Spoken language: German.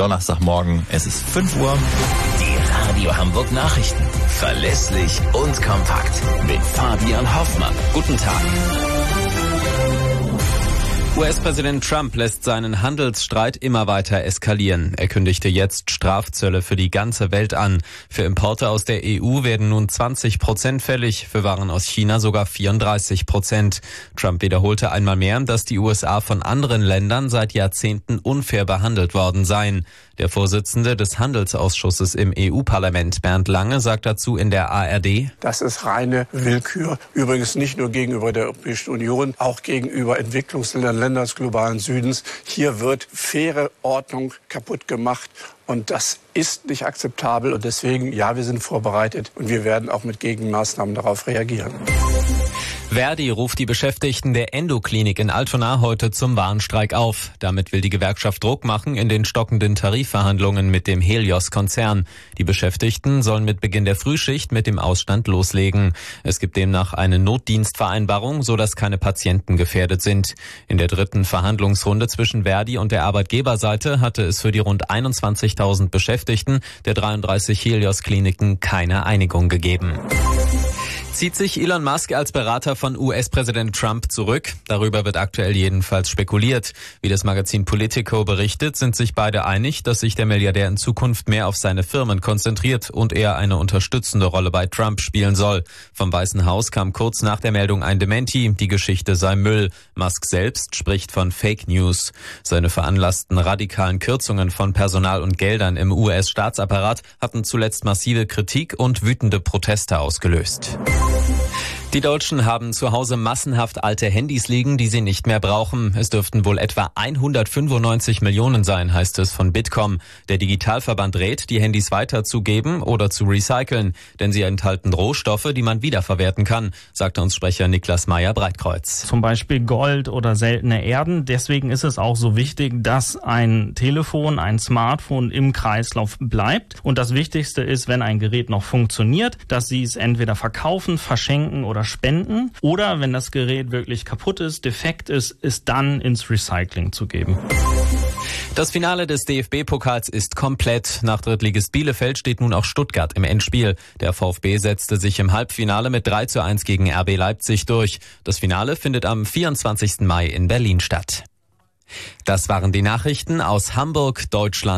Donnerstagmorgen. Es ist 5 Uhr. Die Radio Hamburg Nachrichten. Verlässlich und kompakt. Mit Fabian Hoffmann. Guten Tag. US-Präsident Trump lässt seinen Handelsstreit immer weiter eskalieren. Er kündigte jetzt Strafzölle für die ganze Welt an. Für Importe aus der EU werden nun 20% fällig, für Waren aus China sogar 34%. Trump wiederholte einmal mehr, dass die USA von anderen Ländern seit Jahrzehnten unfair behandelt worden seien. Der Vorsitzende des Handelsausschusses im EU-Parlament, Bernd Lange, sagt dazu in der ARD: Das ist reine Willkür. Übrigens nicht nur gegenüber der Europäischen Union, auch gegenüber Entwicklungsländern, Ländern des globalen Südens. Hier wird faire Ordnung kaputt gemacht. Und das ist nicht akzeptabel. Und deswegen, ja, wir sind vorbereitet und wir werden auch mit Gegenmaßnahmen darauf reagieren. Verdi ruft die Beschäftigten der Endoklinik in Altona heute zum Warnstreik auf. Damit will die Gewerkschaft Druck machen in den stockenden Tarifverhandlungen mit dem Helios-Konzern. Die Beschäftigten sollen mit Beginn der Frühschicht mit dem Ausstand loslegen. Es gibt demnach eine Notdienstvereinbarung, sodass keine Patienten gefährdet sind. In der dritten Verhandlungsrunde zwischen Verdi und der Arbeitgeberseite hatte es für die rund 21.000 Beschäftigten der 33 Helios-Kliniken keine Einigung gegeben. Zieht sich Elon Musk als Berater von US-Präsident Trump zurück? Darüber wird aktuell jedenfalls spekuliert. Wie das Magazin Politico berichtet, sind sich beide einig, dass sich der Milliardär in Zukunft mehr auf seine Firmen konzentriert und eher eine unterstützende Rolle bei Trump spielen soll. Vom Weißen Haus kam kurz nach der Meldung ein Dementi, die Geschichte sei Müll. Musk selbst spricht von Fake News. Seine veranlassten radikalen Kürzungen von Personal und Geldern im US-Staatsapparat hatten zuletzt massive Kritik und wütende Proteste ausgelöst. Die Deutschen haben zu Hause massenhaft alte Handys liegen, die sie nicht mehr brauchen. Es dürften wohl etwa 195 Millionen sein, heißt es von Bitkom. Der Digitalverband rät, die Handys weiterzugeben oder zu recyceln, denn sie enthalten Rohstoffe, die man wiederverwerten kann, sagte uns Sprecher Niklas Meyer-Breitkreuz. Zum Beispiel Gold oder seltene Erden. Deswegen ist es auch so wichtig, dass ein Telefon, ein Smartphone im Kreislauf bleibt. Und das Wichtigste ist, wenn ein Gerät noch funktioniert, dass Sie es entweder verkaufen, verschenken oder spenden, oder wenn das Gerät wirklich kaputt ist, defekt ist, es dann ins Recycling zu geben. Das Finale des DFB-Pokals ist komplett. Nach Drittligist Bielefeld steht nun auch Stuttgart im Endspiel. Der VfB setzte sich im Halbfinale mit 3:1 gegen RB Leipzig durch. Das Finale findet am 24. Mai in Berlin statt. Das waren die Nachrichten aus Hamburg, Deutschland.